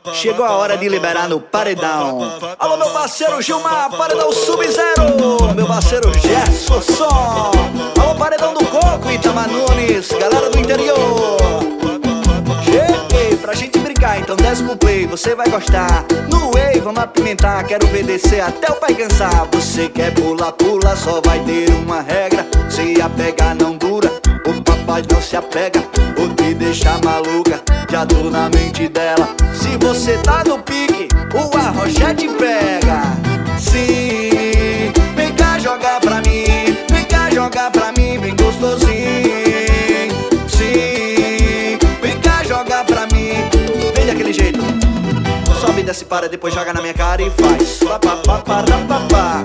Chegou a hora de liberar no paredão. Alô, meu parceiro Gilmar, paredão Sub-Zero. Meu parceiro Gerson Som. Alô, paredão do Coco, Itamar Nunes, galera do interior. Cheguei pra gente brincar, então desce pro play, você vai gostar. No Way, vamos apimentar, quero obedecer até o pai cansar. Você quer pular, pula, só vai ter uma regra. Se apegar não dura, o papai não se apega, ou te deixa maluca, já tô na mente dela. Se você tá no pique, o arrochete pega. Sim, vem cá jogar pra mim, vem cá jogar pra mim, bem gostosinho. Sim, vem cá jogar pra mim, vem daquele jeito. Sobe, desce, para, depois joga na minha cara e faz papapá.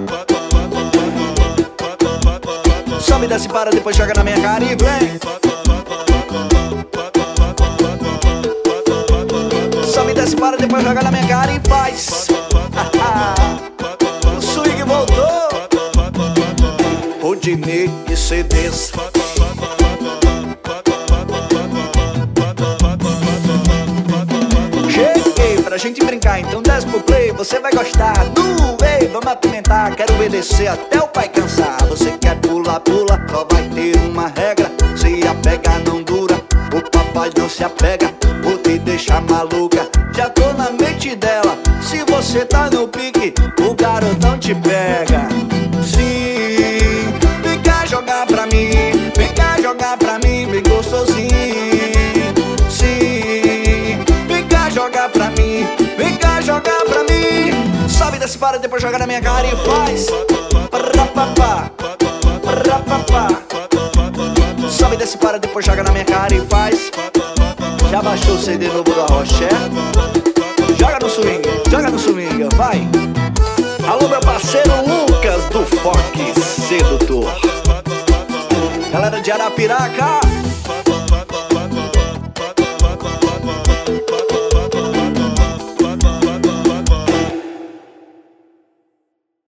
Sobe, desce, para, depois joga na minha cara e vem. Sobe, desce, para, depois joga na minha cara e faz. O swing voltou. Rodinei e CDs. Cheguei pra gente brincar, então desce pro play, você vai gostar. No Way, vamos apimentar, quero obedecer até o pai cansar. Você quer pular, pula, só vai ter uma regra. Se apegar não dura, o papai não se apega, ou te deixa maluca, já tô na mente dela. Se você tá no pique, o garotão te pega. Sim, vem cá jogar pra mim, vem cá jogar pra mim, bem gostosinho. Sim, vem cá jogar pra mim, vem cá jogar pra mim. Sobe, desce, para, depois joga na minha cara e faz rapapá, rapapá. Sobe, desce, para, depois joga na minha cara e faz. Já baixou o CD novo da Roché? Joga no swing, vai. Alô, meu parceiro Lucas do Fox Sedutor. Galera de Arapiraca.